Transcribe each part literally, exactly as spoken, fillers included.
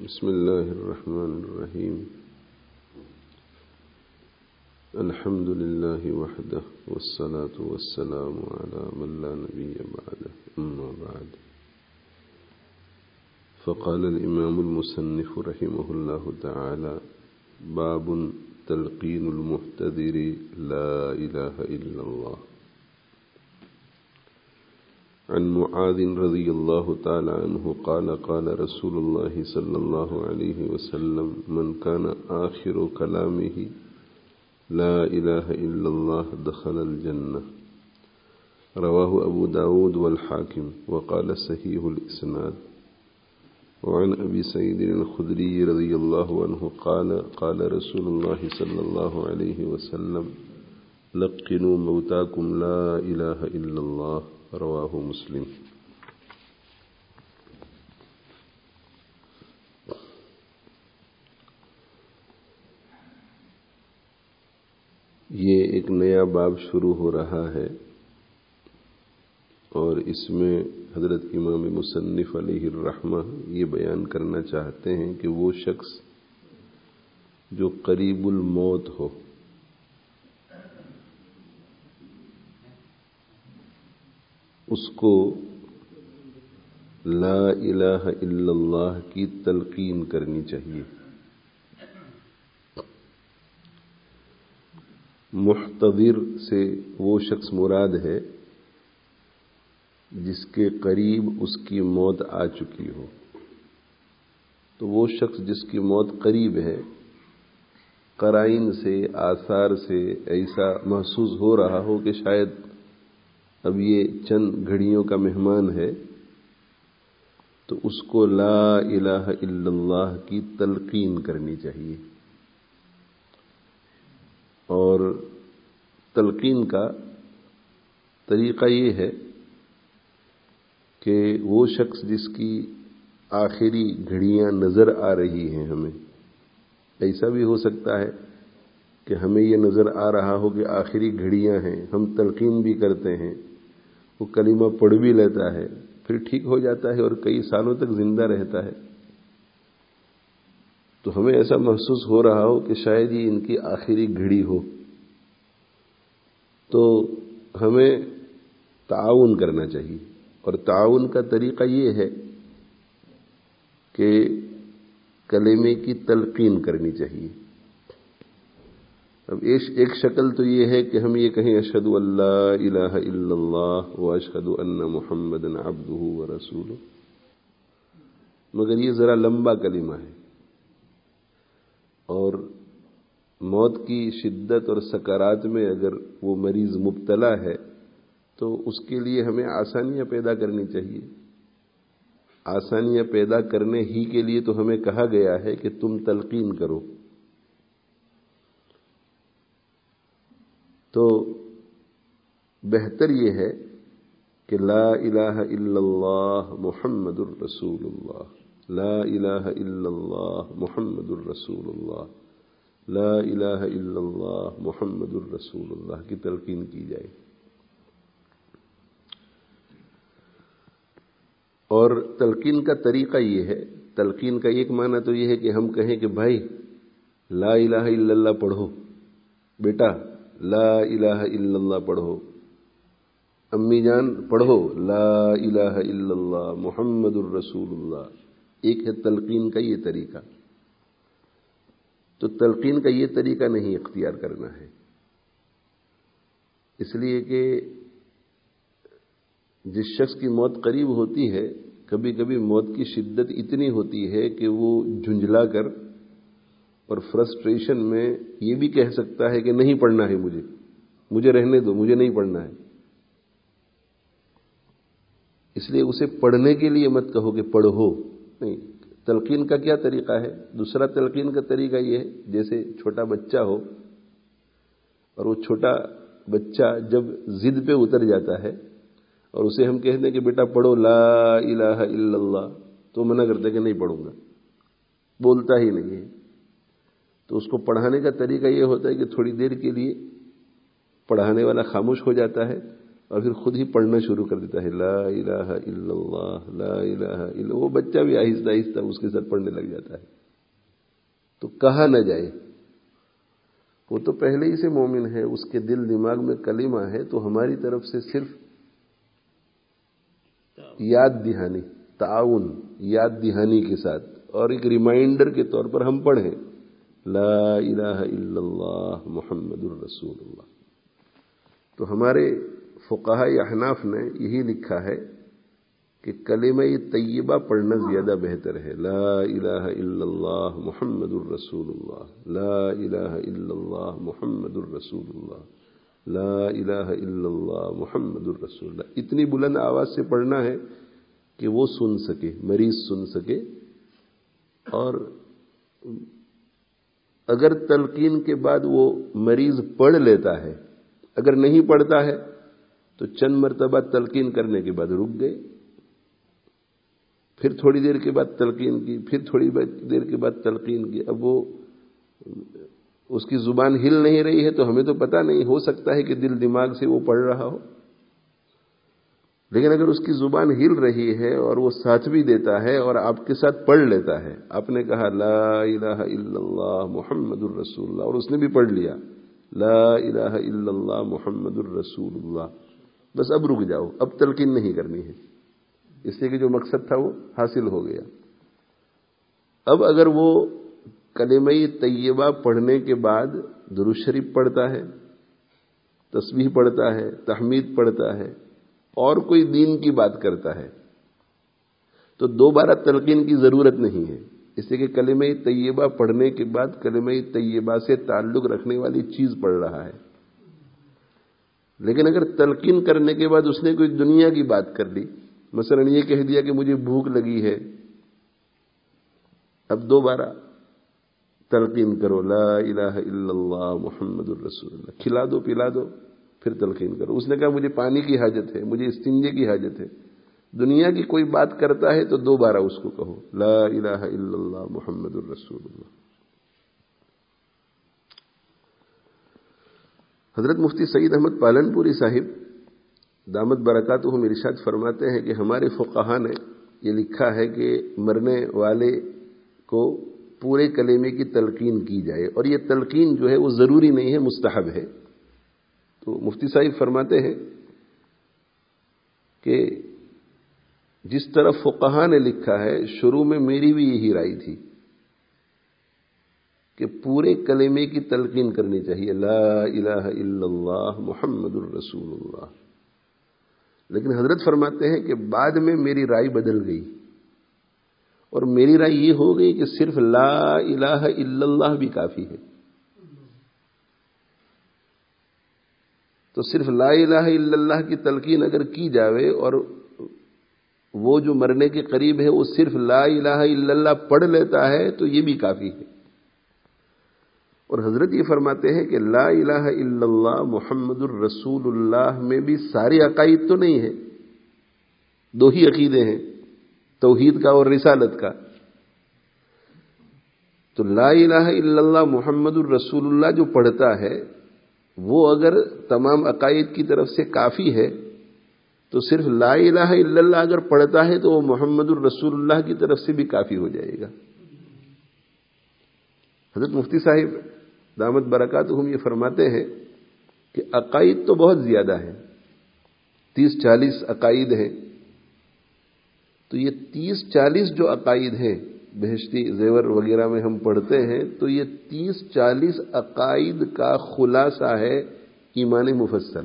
بسم الله الرحمن الرحيم. الحمد لله وحده والصلاة والسلام على من لا نبي بعده، أما بعد. فقال الإمام المصنف رحمه الله تعالى: باب تلقين المحتضر لا إله إلا الله. عن معاذ رضي الله تعالى عنه قال قال رسول الله صلى الله عليه وسلم: من كان آخر كلامه لا إله إلا الله دخل الجنة. رواه أبو داود والحاكم وقال صحيح الإسناد. وعن أبي سعيد الخدري رضي الله عنه قال قال رسول الله صلى الله عليه وسلم: لقنوا موتاكم لا إله إلا الله. رواہ مسلم. یہ ایک نیا باب شروع ہو رہا ہے اور اس میں حضرت امام مصنف علیہ الرحمہ یہ بیان کرنا چاہتے ہیں کہ وہ شخص جو قریب الموت ہو، اس کو لا الہ الا اللہ کی تلقین کرنی چاہیے. محتضر سے وہ شخص مراد ہے جس کے قریب اس کی موت آ چکی ہو. تو وہ شخص جس کی موت قریب ہے، قرائن سے، آثار سے ایسا محسوس ہو رہا ہو کہ شاید اب یہ چند گھڑیوں کا مہمان ہے، تو اس کو لا الہ الا اللہ کی تلقین کرنی چاہیے. اور تلقین کا طریقہ یہ ہے کہ وہ شخص جس کی آخری گھڑیاں نظر آ رہی ہیں، ہمیں ایسا بھی ہو سکتا ہے کہ ہمیں یہ نظر آ رہا ہو کہ آخری گھڑیاں ہیں، ہم تلقین بھی کرتے ہیں، وہ کلمہ پڑھ بھی لیتا ہے، پھر ٹھیک ہو جاتا ہے اور کئی سالوں تک زندہ رہتا ہے. تو ہمیں ایسا محسوس ہو رہا ہو کہ شاید یہ ان کی آخری گھڑی ہو، تو ہمیں تعاون کرنا چاہیے. اور تعاون کا طریقہ یہ ہے کہ کلمے کی تلقین کرنی چاہیے. اب ایک شکل تو یہ ہے کہ ہم یہ کہیں اشہد ان لا الہ الا اللہ و اشہد ان محمدا عبدہ و رسولہ، مگر یہ ذرا لمبا کلمہ ہے اور موت کی شدت اور سکرات میں اگر وہ مریض مبتلا ہے تو اس کے لیے ہمیں آسانیاں پیدا کرنی چاہیے. آسانیاں پیدا کرنے ہی کے لیے تو ہمیں کہا گیا ہے کہ تم تلقین کرو. تو بہتر یہ ہے کہ لا الہ الا اللہ محمد الرسول اللہ، لا الہ الا اللہ محمد الرسول اللہ، لا الہ الا اللہ محمد الرسول اللہ کی تلقین کی جائے. اور تلقین کا طریقہ یہ ہے، تلقین کا ایک معنی تو یہ ہے کہ ہم کہیں کہ بھائی لا الہ الا اللہ پڑھو، بیٹا لا الہ الا اللہ پڑھو، امی جان پڑھو لا الہ الا اللہ محمد الرسول اللہ. ایک ہے تلقین کا یہ طریقہ. تو تلقین کا یہ طریقہ نہیں اختیار کرنا ہے، اس لیے کہ جس شخص کی موت قریب ہوتی ہے، کبھی کبھی موت کی شدت اتنی ہوتی ہے کہ وہ جھنجھلا کر اور فرسٹریشن میں یہ بھی کہہ سکتا ہے کہ نہیں پڑھنا ہے، مجھے مجھے رہنے دو، مجھے نہیں پڑھنا ہے. اس لیے اسے پڑھنے کے لیے مت کہو کہ پڑھو. نہیں، تلقین کا کیا طریقہ ہے؟ دوسرا تلقین کا طریقہ یہ ہے جیسے چھوٹا بچہ ہو اور وہ چھوٹا بچہ جب ضد پہ اتر جاتا ہے اور اسے ہم کہتے ہیں کہ بیٹا پڑھو لا الہ الا اللہ، تو منع کرتے کہ نہیں پڑھوں گا، بولتا ہی نہیں ہے. تو اس کو پڑھانے کا طریقہ یہ ہوتا ہے کہ تھوڑی دیر کے لیے پڑھانے والا خاموش ہو جاتا ہے اور پھر خود ہی پڑھنا شروع کر دیتا ہے لا الہ الا اللہ لا الہ الا، وہ بچہ بھی آہستہ آہستہ اس کے ساتھ پڑھنے لگ جاتا ہے. تو کہا نہ جائے، وہ تو پہلے ہی سے مومن ہے، اس کے دل دماغ میں کلمہ ہے، تو ہماری طرف سے صرف یاد دہانی، تعاون، یاد دہانی کے ساتھ اور ایک ریمائنڈر کے طور پر ہم پڑھیں لا الہ الا اللہ محمد الرسول اللہ. تو ہمارے فقہاء احناف نے یہی لکھا ہے کہ کلمہ طیبہ پڑھنا زیادہ بہتر ہے. لا الہ الا اللہ محمد الرسول اللہ لا الہ الا اللہ محمد الرسول اللہ لا الہ الا اللہ محمد الرسول اللہ. اتنی بلند آواز سے پڑھنا ہے کہ وہ سن سکے، مریض سن سکے. اور اگر تلقین کے بعد وہ مریض پڑھ لیتا ہے، اگر نہیں پڑھتا ہے تو چند مرتبہ تلقین کرنے کے بعد رک گئے، پھر تھوڑی دیر کے بعد تلقین کی، پھر تھوڑی دیر کے بعد تلقین کی. اب وہ اس کی زبان ہل نہیں رہی ہے تو ہمیں تو پتہ نہیں، ہو سکتا ہے کہ دل دماغ سے وہ پڑھ رہا ہو، لیکن اگر اس کی زبان ہل رہی ہے اور وہ ساتھ بھی دیتا ہے اور آپ کے ساتھ پڑھ لیتا ہے، آپ نے کہا لا الہ الا اللہ محمد الرسول اللہ اور اس نے بھی پڑھ لیا لا الہ الا اللہ محمد الرسول اللہ، بس اب رک جاؤ، اب تلقین نہیں کرنی ہے، اس لیے کہ جو مقصد تھا وہ حاصل ہو گیا. اب اگر وہ کلمہ طیبہ پڑھنے کے بعد درود شریف پڑھتا ہے، تسبیح پڑھتا ہے، تحمید پڑھتا ہے اور کوئی دین کی بات کرتا ہے تو دوبارہ تلقین کی ضرورت نہیں ہے، اس لیے کہ کلمہ طیبہ پڑھنے کے بعد کلمہ طیبہ سے تعلق رکھنے والی چیز پڑھ رہا ہے. لیکن اگر تلقین کرنے کے بعد اس نے کوئی دنیا کی بات کر لی، مثلا یہ کہہ دیا کہ مجھے بھوک لگی ہے، اب دوبارہ تلقین کرو لا الہ الا اللہ محمد الرسول اللہ، کھلا دو پلا دو، پھر تلقین کرو. اس نے کہا مجھے پانی کی حاجت ہے، مجھے استنجے کی حاجت ہے، دنیا کی کوئی بات کرتا ہے تو دوبارہ اس کو کہو لا الہ الا اللہ محمد الرسول اللہ. حضرت مفتی سعید احمد پالنپوری صاحب دامت برکاتہم ارشاد فرماتے ہیں کہ ہمارے فقہاء نے یہ لکھا ہے کہ مرنے والے کو پورے کلمے کی تلقین کی جائے، اور یہ تلقین جو ہے وہ ضروری نہیں ہے، مستحب ہے. تو مفتی صاحب فرماتے ہیں کہ جس طرح فقہاء نے لکھا ہے، شروع میں میری بھی یہی رائے تھی کہ پورے کلمے کی تلقین کرنی چاہیے لا الہ الا اللہ محمد الرسول اللہ، لیکن حضرت فرماتے ہیں کہ بعد میں میری رائے بدل گئی اور میری رائے یہ ہو گئی کہ صرف لا الہ الا اللہ بھی کافی ہے. تو صرف لا الہ الا اللہ کی تلقین اگر کی جاوے اور وہ جو مرنے کے قریب ہے وہ صرف لا الہ الا اللہ پڑھ لیتا ہے تو یہ بھی کافی ہے. اور حضرت یہ فرماتے ہیں کہ لا الہ الا اللہ محمد الرسول اللہ میں بھی سارے عقائد تو نہیں ہیں، دو ہی عقیدے ہیں، توحید کا اور رسالت کا. تو لا الہ الا اللہ محمد الرسول اللہ جو پڑھتا ہے وہ اگر تمام عقائد کی طرف سے کافی ہے تو صرف لا الہ الا اللہ اگر پڑھتا ہے تو وہ محمد الرسول اللہ کی طرف سے بھی کافی ہو جائے گا. حضرت مفتی صاحب دامت برکاتہم یہ فرماتے ہیں کہ عقائد تو بہت زیادہ ہیں، تیس چالیس عقائد ہیں. تو یہ تیس چالیس جو عقائد ہیں بہشتی زیور وغیرہ میں ہم پڑھتے ہیں، تو یہ تیس چالیس عقائد کا خلاصہ ہے ایمان مفصل.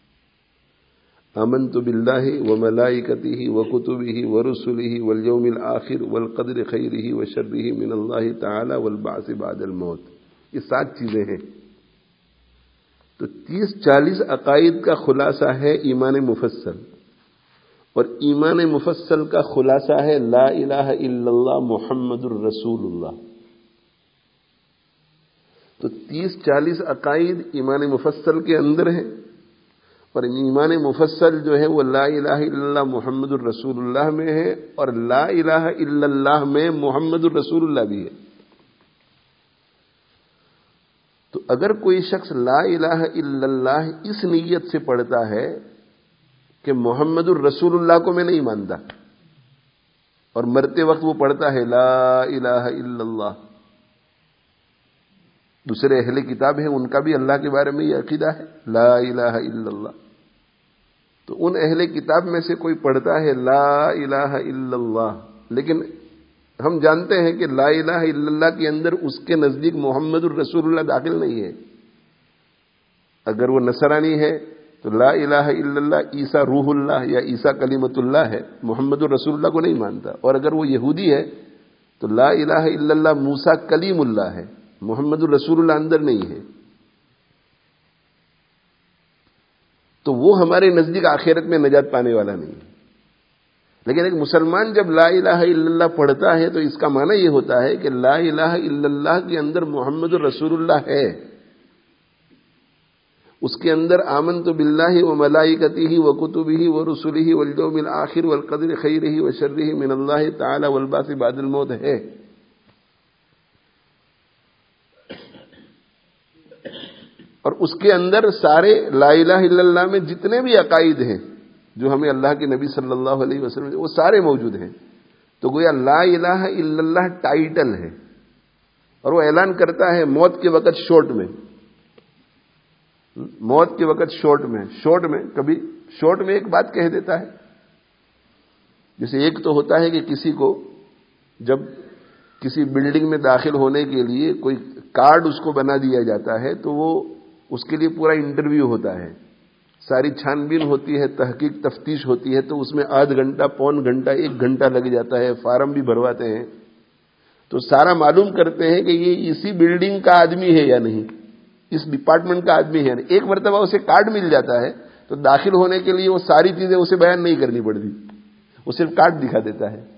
آمنت باللہ وملائکتہ وکتبہ ورسلہ والیوم الآخر والقدر خیرہ وشرہ من اللہ تعالی والبعث بعد الموت. یہ سات چیزیں ہیں. تو تیس چالیس عقائد کا خلاصہ ہے ایمان مفصل، اور ایمان مفصل کا خلاصہ ہے لا الہ الا اللہ محمد الرسول اللہ. تو تیس چالیس عقائد ایمان مفصل کے اندر ہیں، اور ایمان مفصل جو ہے وہ لا الہ الا اللہ محمد الرسول اللہ میں ہے، اور لا الہ الا اللہ میں محمد الرسول اللہ بھی ہے. تو اگر کوئی شخص لا الہ الا اللہ اس نیت سے پڑھتا ہے کہ محمد الرسول اللہ کو میں نہیں مانتا، اور مرتے وقت وہ پڑھتا ہے لا الہ الا اللہ. دوسرے اہل کتاب ہیں، ان کا بھی اللہ کے بارے میں یہ عقیدہ ہے لا الہ الا اللہ. تو ان اہل کتاب میں سے کوئی پڑھتا ہے لا الہ الا اللہ، لیکن ہم جانتے ہیں کہ لا الہ الا اللہ کے اندر اس کے نزدیک محمد الرسول اللہ داخل نہیں ہے. اگر وہ نصرانی ہے تو لا الہ الا اللہ عیسیٰ روح اللہ یا عیسیٰ کلمۃ اللہ ہے، محمد الرسول اللہ کو نہیں مانتا. اور اگر وہ یہودی ہے تو لا الہ الا اللہ موسیٰ کلیم اللہ ہے، محمد الرسول اللہ اندر نہیں ہے. تو وہ ہمارے نزدیک آخرت میں نجات پانے والا نہیں ہے. لیکن ایک مسلمان جب لا الہ الا اللہ پڑھتا ہے تو اس کا معنی یہ ہوتا ہے کہ لا الہ الا اللہ کے اندر محمد الرسول اللہ ہے، اس کے اندر آمنت باللہ و ملائکتہ و کتبہ و رسلہ والیوم الآخر والقدر خیرہ و شرہ من اللہ تعالی والبعث بعد الموت ہے. اور اس کے اندر سارے لا الہ الا اللہ میں جتنے بھی عقائد ہیں جو ہمیں اللہ کے نبی صلی اللہ علیہ وسلم وہ سارے موجود ہیں. تو گویا لا الہ الا اللہ ٹائٹل ہے، اور وہ اعلان کرتا ہے موت کے وقت شورٹ میں، موت کے وقت شورٹ میں شورٹ میں کبھی شورٹ میں ایک بات کہہ دیتا ہے. جیسے ایک تو ہوتا ہے کہ کسی کو جب کسی بلڈنگ میں داخل ہونے کے لیے کوئی کارڈ اس کو بنا دیا جاتا ہے تو وہ اس کے لیے پورا انٹرویو ہوتا ہے، ساری چھان بین ہوتی ہے، تحقیق تفتیش ہوتی ہے. تو اس میں آدھ گھنٹہ پون گھنٹہ ایک گھنٹہ لگ جاتا ہے، فارم بھی بھرواتے ہیں. تو سارا معلوم کرتے ہیں کہ یہ اسی بلڈنگ کا آدمی ہے یا نہیں، اس ڈپارٹمنٹ کا آدمی ہے. ایک مرتبہ اسے کارڈ مل جاتا ہے تو داخل ہونے کے لیے وہ ساری چیزیں اسے بیان نہیں کرنی پڑتی، وہ صرف کارڈ دکھا دیتا ہے.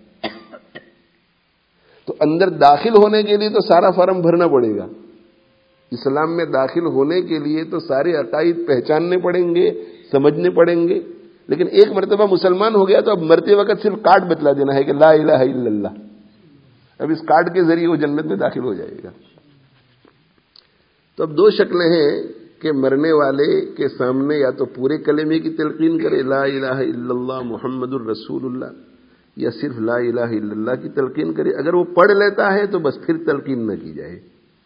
تو اندر داخل ہونے کے لیے تو سارا فارم بھرنا پڑے گا. اسلام میں داخل ہونے کے لیے تو سارے عقائد پہچاننے پڑیں گے، سمجھنے پڑیں گے. لیکن ایک مرتبہ مسلمان ہو گیا تو اب مرتے وقت صرف کارڈ بتلا دینا ہے کہ لا الہ الا اللہ. اب اس کارڈ کے ذریعے وہ جنت میں داخل ہو جائے گا. تو اب دو شکلیں ہیں کہ مرنے والے کے سامنے یا تو پورے کلمے کی تلقین کرے لا الہ الا اللہ محمد الرسول اللہ، یا صرف لا الہ الا اللہ کی تلقین کرے. اگر وہ پڑھ لیتا ہے تو بس پھر تلقین نہ کی جائے.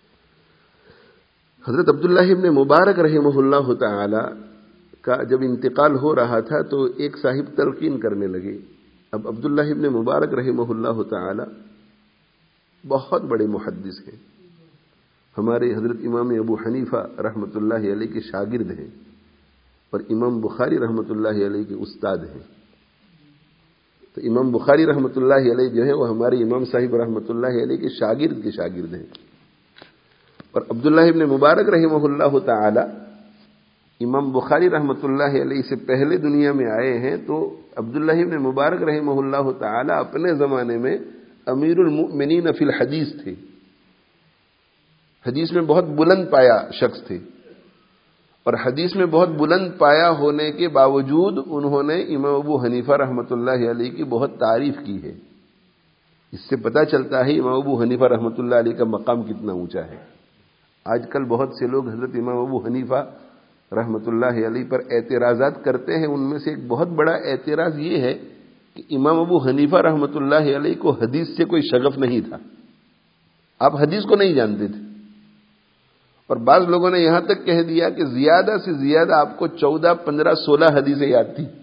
حضرت عبداللہ ابن مبارک رحمہ اللہ تعالی کا جب انتقال ہو رہا تھا تو ایک صاحب تلقین کرنے لگے. اب عبداللہ ابن مبارک رحمہ اللہ تعالی بہت بڑے محدث ہیں، ہمارے حضرت امام ابو حنیفہ رحمۃ اللہ علیہ کے شاگرد ہیں، اور امام بخاری رحمۃ اللہ علیہ کے استاد ہیں. تو امام بخاری رحمۃ اللہ علیہ جو ہے وہ ہمارے امام صاحب رحمۃ اللہ علیہ کے شاگرد کے شاگرد ہیں. اور عبداللہ ابن مبارک رحمہ اللہ تعالی امام بخاری رحمۃ اللہ علیہ سے پہلے دنیا میں آئے ہیں. تو عبداللہ ابن مبارک رحمہ اللہ تعالی اپنے زمانے میں امیر المؤمنین فی الحدیث تھے، حدیث میں بہت بلند پایا شخص تھے. اور حدیث میں بہت بلند پایا ہونے کے باوجود انہوں نے امام ابو حنیفہ رحمۃ اللہ علیہ کی بہت تعریف کی ہے. اس سے پتہ چلتا ہے امام ابو حنیفہ رحمۃ اللہ علیہ کا مقام کتنا اونچا ہے. آج کل بہت سے لوگ حضرت امام ابو حنیفہ رحمۃ اللہ علیہ پر اعتراضات کرتے ہیں. ان میں سے ایک بہت بڑا اعتراض یہ ہے کہ امام ابو حنیفہ رحمۃ اللہ علیہ کو حدیث سے کوئی شغف نہیں تھا، آپ حدیث کو نہیں جانتے تھے. اور بعض لوگوں نے یہاں تک کہہ دیا کہ زیادہ سے زیادہ آپ کو چودہ پندرہ سولہ حدیثیں یاد تھی.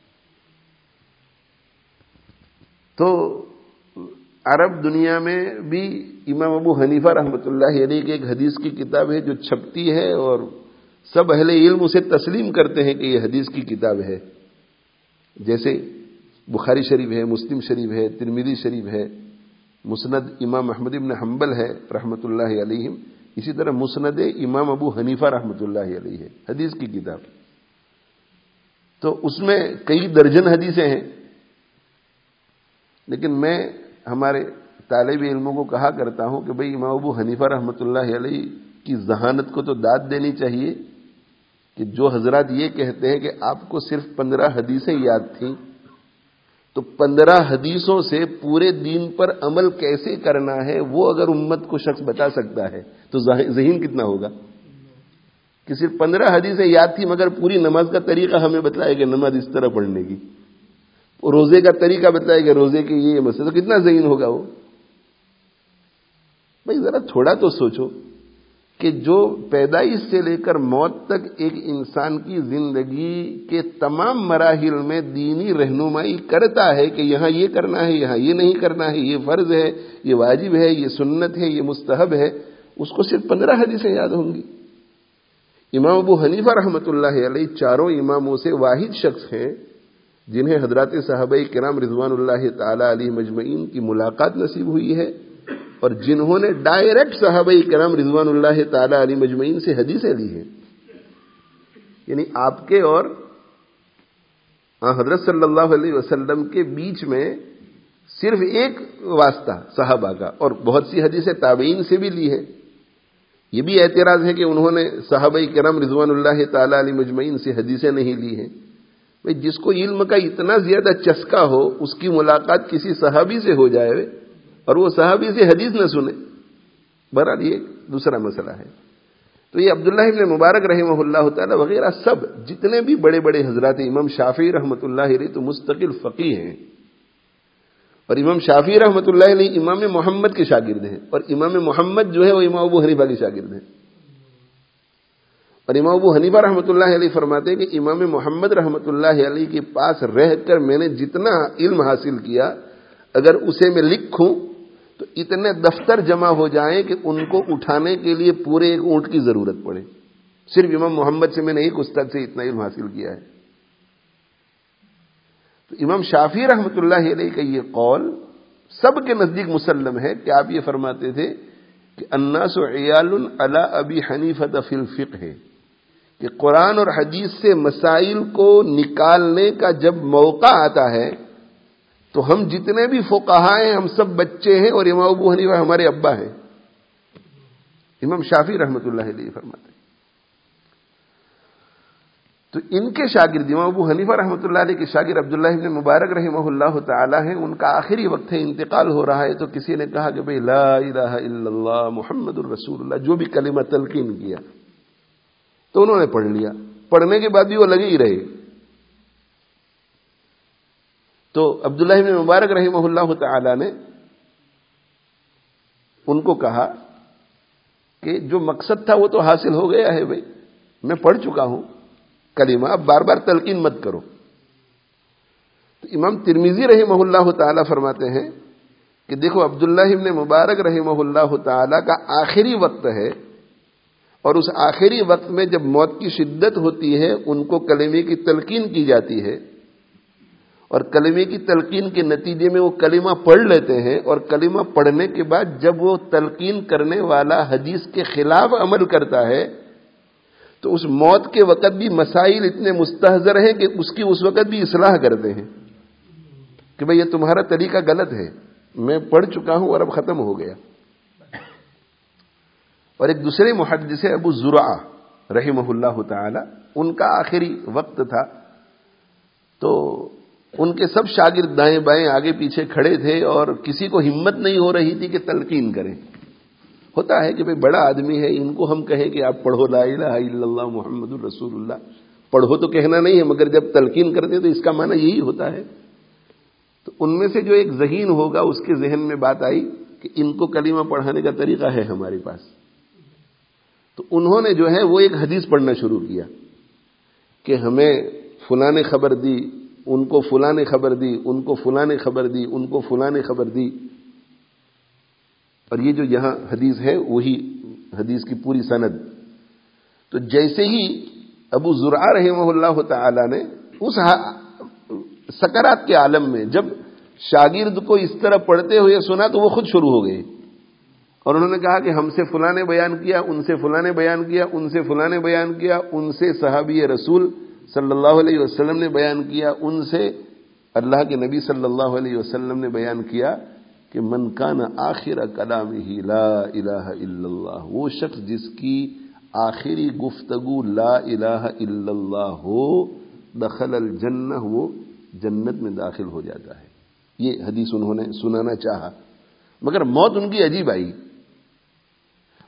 تو عرب دنیا میں بھی امام ابو حنیفہ رحمۃ اللہ علیہ کی ایک حدیث کی کتاب ہے جو چھپتی ہے، اور سب اہل علم اسے تسلیم کرتے ہیں کہ یہ حدیث کی کتاب ہے. جیسے بخاری شریف ہے، مسلم شریف ہے، ترمذی شریف ہے، مسند امام احمد بن حنبل ہے رحمۃ اللہ علیہ، اسی طرح مسند امام ابو حنیفہ رحمۃ اللہ علیہ ہے حدیث کی کتاب. تو اس میں کئی درجن حدیثیں ہیں. لیکن میں ہمارے طالب علموں کو کہا کرتا ہوں کہ بھئی امام ابو حنیفہ رحمۃ اللہ علیہ کی ذہانت کو تو داد دینی چاہیے کہ جو حضرات یہ کہتے ہیں کہ آپ کو صرف پندرہ حدیثیں یاد تھیں، تو پندرہ حدیثوں سے پورے دین پر عمل کیسے کرنا ہے وہ اگر امت کو شخص بتا سکتا ہے تو ذہین کتنا ہوگا. کہ صرف پندرہ حدیثیں یاد تھی مگر پوری نماز کا طریقہ ہمیں بتلایا کہ نماز اس طرح پڑھنے کی، روزے کا طریقہ بتلایا کہ روزے کے یہ مسئلہ، تو کتنا ذہین ہوگا وہ؟ بھائی ذرا تھوڑا تو سوچو کہ جو پیدائش سے لے کر موت تک ایک انسان کی زندگی کے تمام مراحل میں دینی رہنمائی کرتا ہے کہ یہاں یہ کرنا ہے، یہاں یہ نہیں کرنا ہے، یہ فرض ہے، یہ واجب ہے، یہ سنت ہے، یہ مستحب ہے، اس کو صرف پندرہ حدیثیں یاد ہوں گی۔ امام ابو حنیفہ رحمۃ اللہ علیہ چاروں اماموں سے واحد شخص ہیں جنہیں حضرات صحابہ کرام رضوان اللہ تعالی علیہ مجمعین کی ملاقات نصیب ہوئی ہے، اور جنہوں نے ڈائریکٹ صحابہ کرام رضوان اللہ تعالی علیہ مجمعین سے حدیثیں لی ہیں۔ یعنی آپ کے اور حضرت صلی اللہ علیہ وسلم کے بیچ میں صرف ایک واسطہ صحابہ کا، اور بہت سی حدیثیں تابعین سے بھی لی ہیں۔ یہ بھی اعتراض ہے کہ انہوں نے صحابہ کرام رضوان اللہ تعالی علیہ مجمعین سے حدیثیں نہیں لی ہیں۔ بھئی جس کو علم کا اتنا زیادہ چسکا ہو اس کی ملاقات کسی صحابی سے ہو جائے اور وہ صحابی سے حدیث نہ سنے، بہرحال یہ دوسرا مسئلہ ہے۔ تو یہ عبداللہ ابن مبارک رحمہ اللہ تعالی وغیرہ سب جتنے بھی بڑے بڑے حضرات، امام شافعی رحمۃ اللہ علیہ تو مستقل فقیہ ہیں، اور امام شافعی رحمۃ اللہ علیہ امام محمد کے شاگرد ہیں، اور امام محمد جو ہے وہ امام ابو حنیفہ کے شاگرد ہیں۔ اور امام ابو حنیفہ رحمۃ اللہ علیہ فرماتے ہیں کہ امام محمد رحمۃ اللہ علیہ کے پاس رہ کر میں نے جتنا علم حاصل کیا اگر اسے میں لکھوں تو اتنے دفتر جمع ہو جائیں کہ ان کو اٹھانے کے لیے پورے ایک اونٹ کی ضرورت پڑے۔ صرف امام محمد سے میں نے ایک استاد سے اتنا علم حاصل کیا ہے۔ تو امام شافعی رحمۃ اللہ علیہ کا یہ قول سب کے نزدیک مسلم ہے کہ آپ یہ فرماتے تھے کہ الناس عیال علی ابی حنیفہ فی الفقہ، کہ قرآن اور حدیث سے مسائل کو نکالنے کا جب موقع آتا ہے تو ہم جتنے بھی فقہاء ہیں ہم سب بچے ہیں، اور امام ابو حنیفہ ہمارے ابا ہیں۔ امام شافعی رحمۃ اللہ علیہ فرماتے ہیں۔ تو ان کے شاگرد امام ابو حنیفہ رحمۃ اللہ علیہ کے شاگرد عبداللہ ابن مبارک رحمہ اللہ تعالی ہیں، ان کا آخری وقت ہے، انتقال ہو رہا ہے، تو کسی نے کہا کہ بھئی لا الہ الا اللہ محمد الرسول اللہ، جو بھی کلمہ تلقین کیا تو انہوں نے پڑھ لیا، پڑھنے کے بعد بھی وہ لگے ہی رہے۔ تو عبداللہ ابن مبارک رحمہ اللہ تعالی نے ان کو کہا کہ جو مقصد تھا وہ تو حاصل ہو گیا ہے، بھائی میں پڑھ چکا ہوں کلمہ، اب بار بار تلقین مت کرو۔ تو امام ترمذی رحمہ اللہ تعالی فرماتے ہیں کہ دیکھو عبداللہ ابن مبارک رحمہ اللہ تعالی کا آخری وقت ہے، اور اس آخری وقت میں جب موت کی شدت ہوتی ہے ان کو کلمے کی تلقین کی جاتی ہے، اور کلمے کی تلقین کے نتیجے میں وہ کلمہ پڑھ لیتے ہیں، اور کلمہ پڑھنے کے بعد جب وہ تلقین کرنے والا حدیث کے خلاف عمل کرتا ہے تو اس موت کے وقت بھی مسائل اتنے مستحضر ہیں کہ اس کی اس وقت بھی اصلاح کرتے ہیں کہ بھئی یہ تمہارا طریقہ غلط ہے، میں پڑھ چکا ہوں اور اب ختم ہو گیا۔ اور ایک دوسرے محدث ابو زرعہ رحمہ اللہ تعالی، ان کا آخری وقت تھا، تو ان کے سب شاگرد دائیں بائیں آگے پیچھے کھڑے تھے اور کسی کو ہمت نہیں ہو رہی تھی کہ تلقین کریں۔ ہوتا ہے کہ بھئی بڑا آدمی ہے، ان کو ہم کہیں کہ آپ پڑھو لا الہ الا اللہ محمد الرسول اللہ، پڑھو تو کہنا نہیں ہے، مگر جب تلقین کرتے تو اس کا معنی یہی ہوتا ہے۔ تو ان میں سے جو ایک ذہین ہوگا اس کے ذہن میں بات آئی کہ ان کو کلمہ پڑھانے کا طریقہ ہے ہمارے پاس، تو انہوں نے جو ہے وہ ایک حدیث پڑھنا شروع کیا کہ ہمیں فلاں نے خبر دی، ان کو فلاں نے خبر دی، ان کو فلاں نے خبر دی، ان کو فلاں نے خبر دی، اور یہ جو یہاں حدیث ہے وہی حدیث کی پوری سند۔ تو جیسے ہی ابو زرعہ رحمہ اللہ تعالی نے اس سکرات کے عالم میں جب شاگرد کو اس طرح پڑھتے ہوئے سنا تو وہ خود شروع ہو گئے، اور انہوں نے کہا کہ ہم سے فلاں نے بیان کیا، ان سے فلاں نے بیان کیا، ان سے فلاں نے بیان کیا، ان سے صحابی رسول صلی اللہ علیہ وسلم نے بیان کیا، ان سے اللہ کے نبی صلی اللہ علیہ وسلم نے بیان کیا کہ من کان آخر کلامہ لا الہ الا اللہ، وہ شخص جس کی آخری گفتگو لا الہ الا اللہ ہو، دخل الجنہ، وہ جنت میں داخل ہو جاتا ہے۔ یہ حدیث انہوں نے سنانا چاہا، مگر موت ان کی عجیب آئی۔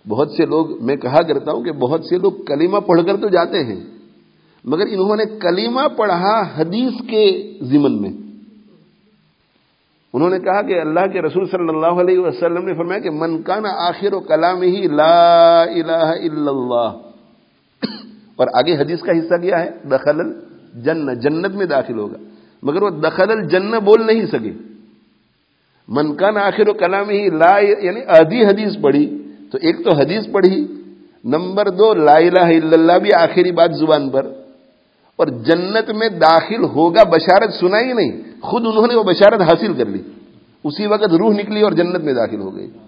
بہت سے لوگ، میں کہا کرتا ہوں کہ بہت سے لوگ کلمہ پڑھ کر تو جاتے ہیں، مگر انہوں نے کلمہ پڑھا حدیث کے ضمن میں. انہوں نے کہا کہ اللہ کے رسول صلی اللہ علیہ وسلم نے فرمایا کہ من کان آخر کلامہ لا الہ الا اللہ، اور آگے حدیث کا حصہ کیا ہے؟ دخل الجنہ، جنت میں داخل ہوگا. مگر وہ دخل الجنہ بول نہیں سکے. من کان آخر کلامہ لا، یعنی آدھی حدیث پڑھی، تو ایک تو حدیث پڑھی، نمبر دو لا الہ الا اللہ بھی آخری بات زبان پر، اور جنت میں داخل ہوگا بشارت سنائی نہیں، خود انہوں نے وہ بشارت حاصل کر لی، اسی وقت روح نکلی اور جنت میں داخل ہو گئی.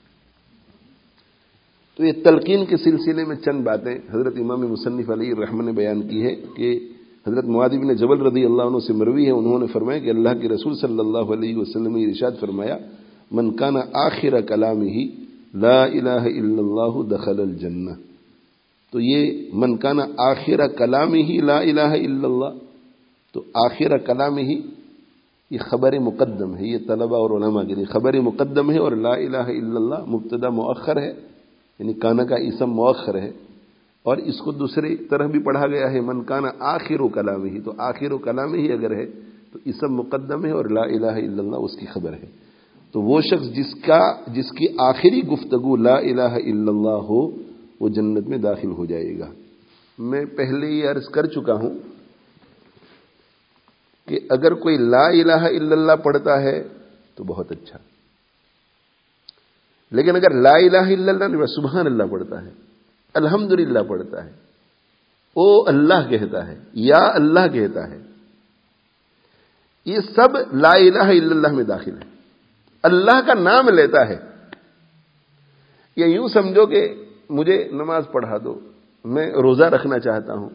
تو یہ تلقین کے سلسلے میں چند باتیں حضرت امام مصنف علیہ الرحمہ نے بیان کی ہے کہ حضرت معاذ بن جبل رضی اللہ عنہ سے مروی ہے، انہوں نے فرمایا کہ اللہ کے رسول صلی اللہ علیہ وسلم نے ارشاد فرمایا من کان آخر کلامہ لا الہ الا اللہ دخل الجنہ. تو یہ من کان آخر کلامہ لا الہ الا اللہ، تو آخر کلامہ یہ خبر مقدم ہے، یہ طلبہ اور علماء کے لیے خبر مقدم ہے، اور لا الہ الا اللہ مبتدا مؤخر ہے، یعنی کانا کا اسم مؤخر ہے. اور اس کو دوسری طرح بھی پڑھا گیا ہے من کان آخر کلامہ، تو آخر کلامہ اگر ہے تو اسم مقدم ہے اور لا الہ الا اللہ اس کی خبر ہے. تو وہ شخص جس کا جس کی آخری گفتگو لا الہ الا اللہ ہو وہ جنت میں داخل ہو جائے گا. میں پہلے یہ عرض کر چکا ہوں کہ اگر کوئی لا الہ الا اللہ پڑھتا ہے تو بہت اچھا، لیکن اگر لا الہ الا اللہ نہیں سبحان اللہ پڑھتا ہے، الحمدللہ پڑھتا ہے، او اللہ کہتا ہے، یا اللہ کہتا ہے، یہ سب لا الہ الا اللہ میں داخل ہے، اللہ کا نام لیتا ہے. یا یوں سمجھو کہ مجھے نماز پڑھا دو، میں روزہ رکھنا چاہتا ہوں،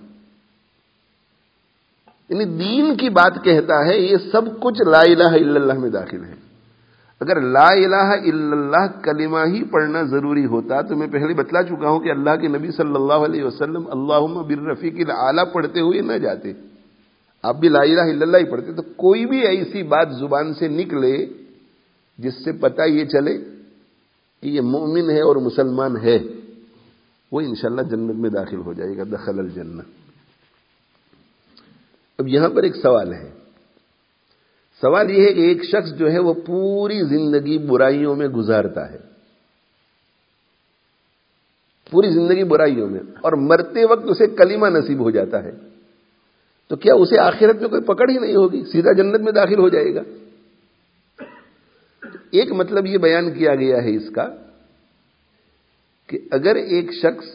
یعنی دین کی بات کہتا ہے، یہ سب کچھ لا الہ الا اللہ میں داخل ہے. اگر لا الہ الا اللہ کلمہ ہی پڑھنا ضروری ہوتا تو میں پہلے بتلا چکا ہوں کہ اللہ کے نبی صلی اللہ علیہ وسلم اللہم بالرفیق الاعلی پڑھتے ہوئے نہ جاتے، آپ بھی لا الہ الا اللہ ہی پڑھتے. تو کوئی بھی ایسی بات زبان سے نکلے جس سے پتہ یہ چلے کہ یہ مومن ہے اور مسلمان ہے، وہ انشاءاللہ جنت میں داخل ہو جائے گا، دخل الجنہ. اب یہاں پر ایک سوال ہے، سوال یہ ہے کہ ایک شخص جو ہے وہ پوری زندگی برائیوں میں گزارتا ہے، پوری زندگی برائیوں میں، اور مرتے وقت اسے کلمہ نصیب ہو جاتا ہے، تو کیا اسے آخرت میں کوئی پکڑ ہی نہیں ہوگی، سیدھا جنت میں داخل ہو جائے گا؟ ایک مطلب یہ بیان کیا گیا ہے اس کا کہ اگر ایک شخص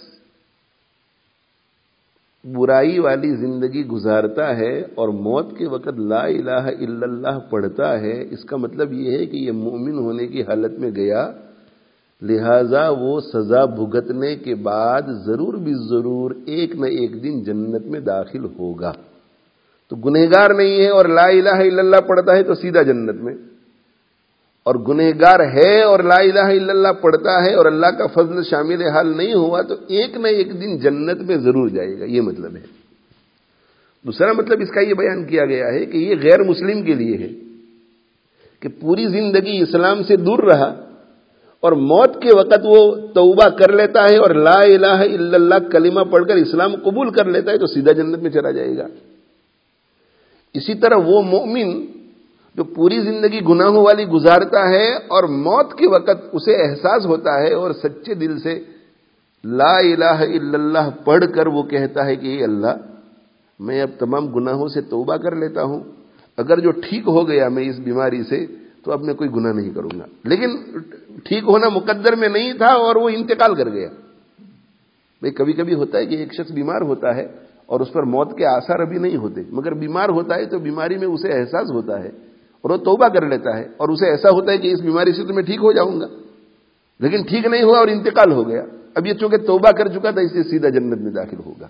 برائی والی زندگی گزارتا ہے اور موت کے وقت لا الہ الا اللہ پڑھتا ہے، اس کا مطلب یہ ہے کہ یہ مومن ہونے کی حالت میں گیا، لہذا وہ سزا بھگتنے کے بعد ضرور بھی ضرور ایک نہ ایک دن جنت میں داخل ہوگا. تو گنہگار نہیں ہے اور لا الہ الا اللہ پڑھتا ہے تو سیدھا جنت میں، اور گنہگار ہے اور لا الہ الا اللہ پڑھتا ہے اور اللہ کا فضل شامل حال نہیں ہوا تو ایک نہ ایک دن جنت میں ضرور جائے گا، یہ مطلب ہے. دوسرا مطلب اس کا یہ بیان کیا گیا ہے کہ یہ غیر مسلم کے لیے ہے کہ پوری زندگی اسلام سے دور رہا اور موت کے وقت وہ توبہ کر لیتا ہے اور لا الہ الا اللہ کلمہ پڑھ کر اسلام قبول کر لیتا ہے تو سیدھا جنت میں چلا جائے گا. اسی طرح وہ مومن جو پوری زندگی گناہوں والی گزارتا ہے اور موت کے وقت اسے احساس ہوتا ہے اور سچے دل سے لا الہ الا اللہ پڑھ کر وہ کہتا ہے کہ اے اللہ میں اب تمام گناہوں سے توبہ کر لیتا ہوں، اگر جو ٹھیک ہو گیا میں اس بیماری سے تو اب میں کوئی گناہ نہیں کروں گا. لیکن ٹھیک ہونا مقدر میں نہیں تھا اور وہ انتقال کر گیا. بھئی کبھی کبھی ہوتا ہے کہ ایک شخص بیمار ہوتا ہے اور اس پر موت کے آثار ابھی نہیں ہوتے، مگر بیمار ہوتا ہے تو بیماری میں اسے احساس ہوتا ہے اور وہ توبہ کر لیتا ہے اور اسے ایسا ہوتا ہے کہ اس بیماری سے تو میں ٹھیک ہو جاؤں گا، لیکن ٹھیک نہیں ہوا اور انتقال ہو گیا. اب یہ چونکہ توبہ کر چکا تھا اس سے سیدھا جنت میں داخل ہوگا.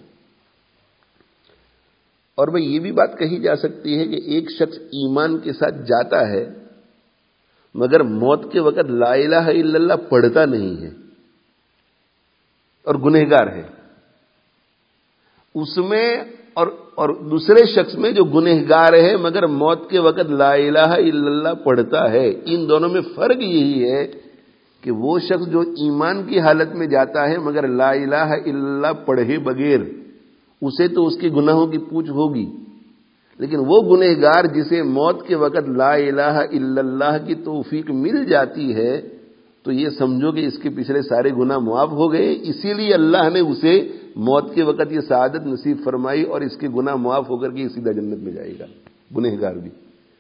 اور بھئی یہ بھی بات کہی جا سکتی ہے کہ ایک شخص ایمان کے ساتھ جاتا ہے مگر موت کے وقت لا الہ الا اللہ پڑھتا نہیں ہے اور گنہگار ہے، اس میں اور اور دوسرے شخص میں جو گنہگار ہے مگر موت کے وقت لا الہ الا اللہ پڑھتا ہے، ان دونوں میں فرق یہی ہے کہ وہ شخص جو ایمان کی حالت میں جاتا ہے مگر لا الہ الا اللہ پڑھے بغیر، اسے تو اس کے گناہوں کی پوچھ ہوگی، لیکن وہ گنہگار جسے موت کے وقت لا الہ الا اللہ کی توفیق مل جاتی ہے تو یہ سمجھو کہ اس کے پچھلے سارے گناہ معاف ہو گئے، اسی لیے اللہ نے اسے موت کے وقت یہ سعادت نصیب فرمائی اور اس کے گناہ معاف ہو کر کے سیدھا جنت میں جائے گا گنہگار بھی۔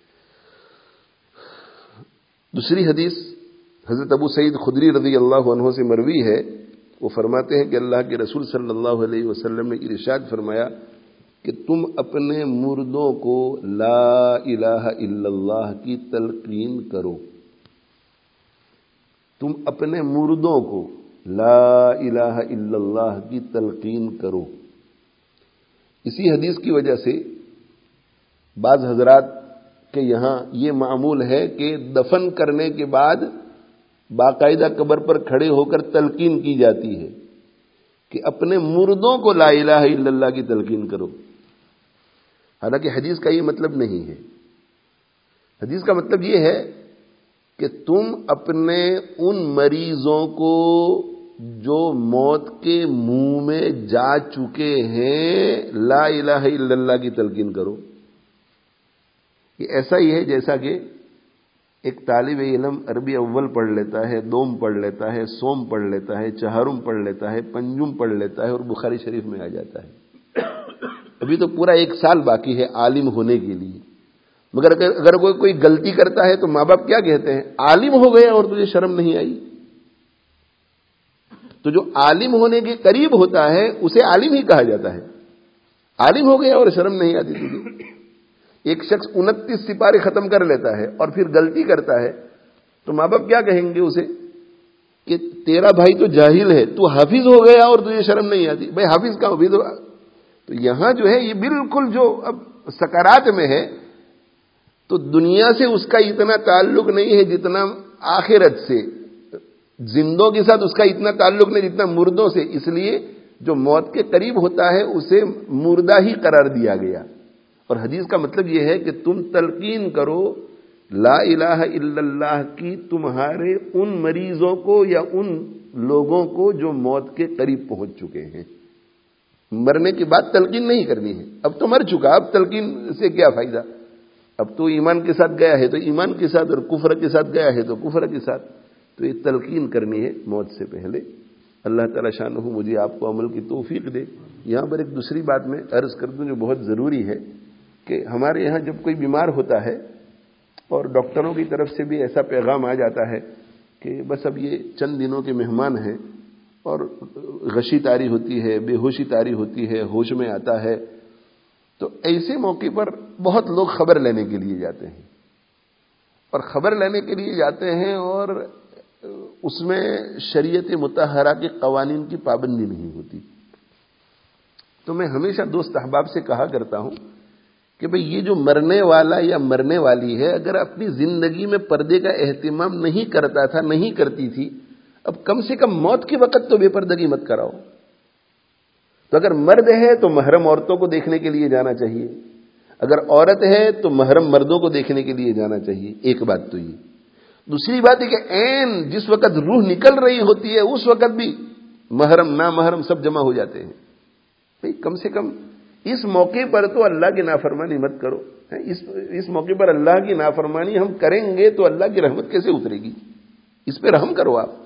دوسری حدیث حضرت ابو سعید خدری رضی اللہ عنہ سے مروی ہے، وہ فرماتے ہیں کہ اللہ کے رسول صلی اللہ علیہ وسلم نے ارشاد فرمایا کہ تم اپنے مردوں کو لا الہ الا اللہ کی تلقین کرو، تم اپنے مردوں کو لا الہ الا اللہ کی تلقین کرو۔ اسی حدیث کی وجہ سے بعض حضرات کے یہاں یہ معمول ہے کہ دفن کرنے کے بعد باقاعدہ قبر پر کھڑے ہو کر تلقین کی جاتی ہے کہ اپنے مردوں کو لا الہ الا اللہ کی تلقین کرو، حالانکہ حدیث کا یہ مطلب نہیں ہے۔ حدیث کا مطلب یہ ہے کہ تم اپنے ان مریضوں کو جو موت کے منہ میں جا چکے ہیں لا الہ الا اللہ کی تلقین کرو۔ یہ ایسا ہی ہے جیسا کہ ایک طالب علم عربی اول پڑھ لیتا ہے، دوم پڑھ لیتا ہے، سوم پڑھ لیتا ہے، چہارم پڑھ لیتا ہے، پنجم پڑھ لیتا ہے اور بخاری شریف میں آ جاتا ہے۔ ابھی تو پورا ایک سال باقی ہے عالم ہونے کے لیے، مگر اگر کوئی کوئی غلطی کرتا ہے تو ماں باپ کیا کہتے ہیں؟ عالم ہو گیا اور تجھے شرم نہیں آئی؟ تو جو عالم ہونے کے قریب ہوتا ہے اسے عالم ہی کہا جاتا ہے۔ عالم ہو گیا اور شرم نہیں آتی تجھے؟ ایک شخص انتیس سپارے ختم کر لیتا ہے اور پھر غلطی کرتا ہے تو ماں باپ کیا کہیں گے اسے کہ تیرا بھائی تو جاہل ہے، تو حافظ ہو گیا اور تجھے شرم نہیں آتی؟ بھائی حافظ کا بھی تو تو یہاں جو ہے یہ بالکل جو اب سکرات میں ہے، تو دنیا سے اس کا اتنا تعلق نہیں ہے جتنا آخرت سے، زندوں کے ساتھ اس کا اتنا تعلق نہیں جتنا مردوں سے، اس لیے جو موت کے قریب ہوتا ہے اسے مردہ ہی قرار دیا گیا۔ اور حدیث کا مطلب یہ ہے کہ تم تلقین کرو لا الہ الا اللہ کی تمہارے ان مریضوں کو یا ان لوگوں کو جو موت کے قریب پہنچ چکے ہیں۔ مرنے کے بعد تلقین نہیں کرنی ہے، اب تو مر چکا، اب تلقین سے کیا فائدہ؟ اب تو ایمان کے ساتھ گیا ہے تو ایمان کے ساتھ، اور کفر کے ساتھ گیا ہے تو کفر کے ساتھ، تو یہ تلقین کرنی ہے موت سے پہلے۔ اللہ تعالی شانہ مجھے آپ کو عمل کی توفیق دے۔ یہاں پر ایک دوسری بات میں عرض کر دوں جو بہت ضروری ہے کہ ہمارے یہاں جب کوئی بیمار ہوتا ہے اور ڈاکٹروں کی طرف سے بھی ایسا پیغام آ جاتا ہے کہ بس اب یہ چند دنوں کے مہمان ہیں اور غشی طاری ہوتی ہے، بے ہوشی طاری ہوتی ہے، ہوش میں آتا ہے، تو ایسے موقع پر بہت لوگ خبر لینے کے لیے جاتے ہیں، اور خبر لینے کے لیے جاتے ہیں اور اس میں شریعت مطہرہ کے قوانین کی پابندی نہیں ہوتی۔ تو میں ہمیشہ دوست احباب سے کہا کرتا ہوں کہ بھئی یہ جو مرنے والا یا مرنے والی ہے اگر اپنی زندگی میں پردے کا اہتمام نہیں کرتا تھا، نہیں کرتی تھی، اب کم سے کم موت کے وقت تو بے پردگی مت کراؤ۔ تو اگر مرد ہے تو محرم عورتوں کو دیکھنے کے لیے جانا چاہیے، اگر عورت ہے تو محرم مردوں کو دیکھنے کے لیے جانا چاہیے۔ ایک بات تو یہ۔ دوسری بات ہے کہ عین جس وقت روح نکل رہی ہوتی ہے اس وقت بھی محرم نامحرم سب جمع ہو جاتے ہیں۔ بھئی کم سے کم اس موقع پر تو اللہ کی نافرمانی مت کرو۔ اس اس موقع پر اللہ کی نافرمانی ہم کریں گے تو اللہ کی رحمت کیسے اترے گی؟ اس پہ رحم کرو آپ۔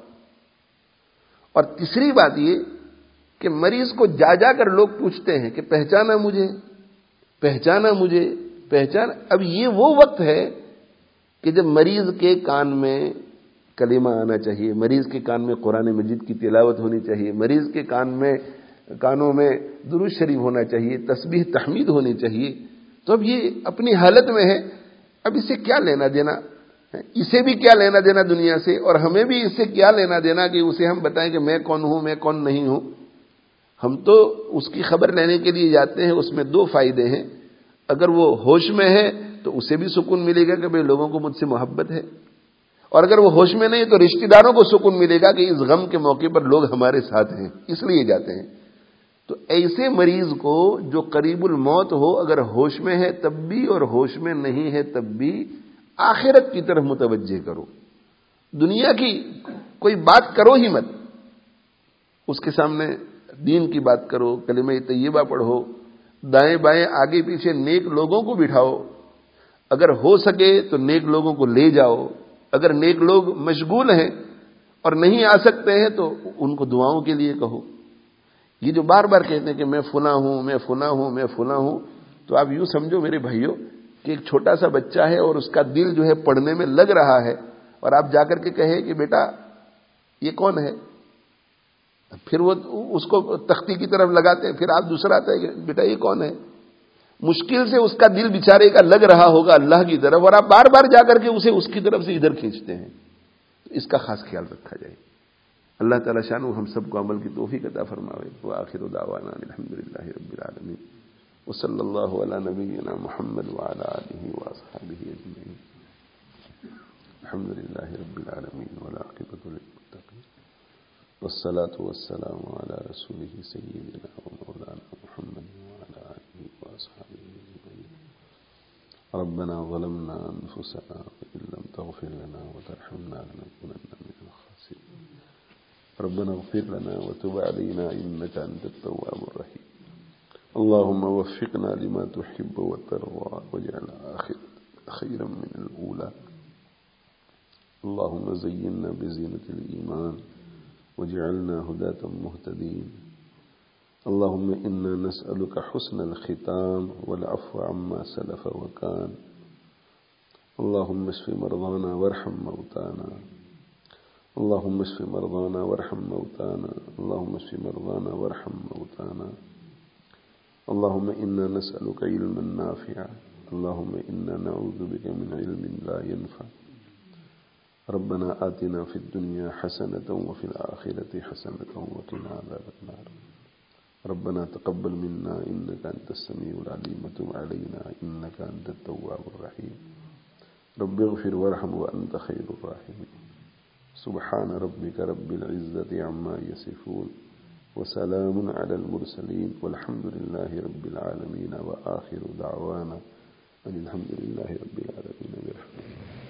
اور تیسری بات یہ کہ مریض کو جا جا کر لوگ پوچھتے ہیں کہ پہچانا مجھے، پہچانا مجھے، پہچان۔ اب یہ وہ وقت ہے کہ جب مریض کے کان میں کلمہ آنا چاہیے، مریض کے کان میں قرآن مجید کی تلاوت ہونی چاہیے، مریض کے کان میں کانوں میں درود شریف ہونا چاہیے، تسبیح تحمید ہونی چاہیے۔ تو اب یہ اپنی حالت میں ہے، اب اس سے کیا لینا دینا؟ اسے بھی کیا لینا دینا دنیا سے، اور ہمیں بھی اس سے کیا لینا دینا کہ اسے ہم بتائیں کہ میں کون ہوں، میں کون نہیں ہوں۔ ہم تو اس کی خبر لینے کے لیے جاتے ہیں، اس میں دو فائدے ہیں۔ اگر وہ ہوش میں ہے تو اسے بھی سکون ملے گا کہ بھئی لوگوں کو مجھ سے محبت ہے، اور اگر وہ ہوش میں نہیں تو رشتہ داروں کو سکون ملے گا کہ اس غم کے موقع پر لوگ ہمارے ساتھ ہیں، اس لیے جاتے ہیں۔ تو ایسے مریض کو جو قریب الموت ہو، اگر ہوش میں ہے تب بھی اور ہوش میں نہیں ہے تب بھی آخرت کی طرف متوجہ کرو۔ دنیا کی کوئی بات کرو ہی مت، اس کے سامنے دین کی بات کرو، کلمہ طیبہ پڑھو، دائیں بائیں آگے پیچھے نیک لوگوں کو بٹھاؤ، اگر ہو سکے تو نیک لوگوں کو لے جاؤ، اگر نیک لوگ مشغول ہیں اور نہیں آ سکتے ہیں تو ان کو دعاؤں کے لیے کہو۔ یہ جو بار بار کہتے ہیں کہ میں فلاں ہوں میں فلاں ہوں میں فلاں ہوں، تو آپ یوں سمجھو میرے بھائیوں کہ ایک چھوٹا سا بچہ ہے اور اس کا دل جو ہے پڑھنے میں لگ رہا ہے، اور آپ جا کر کے کہے کہ بیٹا یہ کون ہے، پھر وہ اس کو تختی کی طرف لگاتے ہیں، پھر آپ دوسرا آتا ہے کہ بیٹا یہ کون ہے، مشکل سے اس کا دل بیچارے کا لگ رہا ہوگا اللہ کی طرف، اور آپ بار بار جا کر کے اسے اس کی طرف سے ادھر کھینچتے ہیں، تو اس کا خاص خیال رکھا جائے۔ اللہ تعالی شانہ ہم سب کو عمل کی توفیق عطا فرمائے۔ وآخر دعوانا الحمدللہ رب العالمین، وصلی اللہ علی نبینا محمد وعلی آلہ واصحابہ اجمعین۔ الحمدللہ رب العالمین والعاقبۃ للمتقین، والصلاة والسلام علی رسولہ سیدنا ومولانا محمد وعلی آلہ واصحابہ اجمعین۔ ربنا ظلمنا انفسنا وإن لم تغفر لنا وترحمنا لنكونن من الخاسرين، ربنا اغفر لنا وتب علينا إنك أنت التواب الرحيم، اللهم وفقنا لما تحب وترضى واجعل آخرتنا خيرا من الأولى، اللهم زينا بزينة الإيمان واجعلنا هداة مهتدين، اللهم إنا نسألك حسن الختام والعفو عما سلف وكان، اللهم اشف مرضانا وارحم موتانا، اللهم اشف مرضانا وارحم موتانا، اللهم اشف مرضانا وارحم موتانا، اللهم إنا نسألك علما نافعا، اللهم إنا نعوذ بك من علم لا ينفع، ربنا آتنا في الدنيا حسنة وفي الآخرة حسنة وقنا عذاب النار، ربنا تقبل منا إنك أنت السميع العليم وتب علينا إنك أنت التواب الرحيم، رب اغفر وارحم وأنت خير الراحمين، سبحان ربك رب العزة عما يصفون وسلام على المرسلين والحمد لله رب العالمين، وآخر دعوانا أن الحمد لله رب العالمين برحمته۔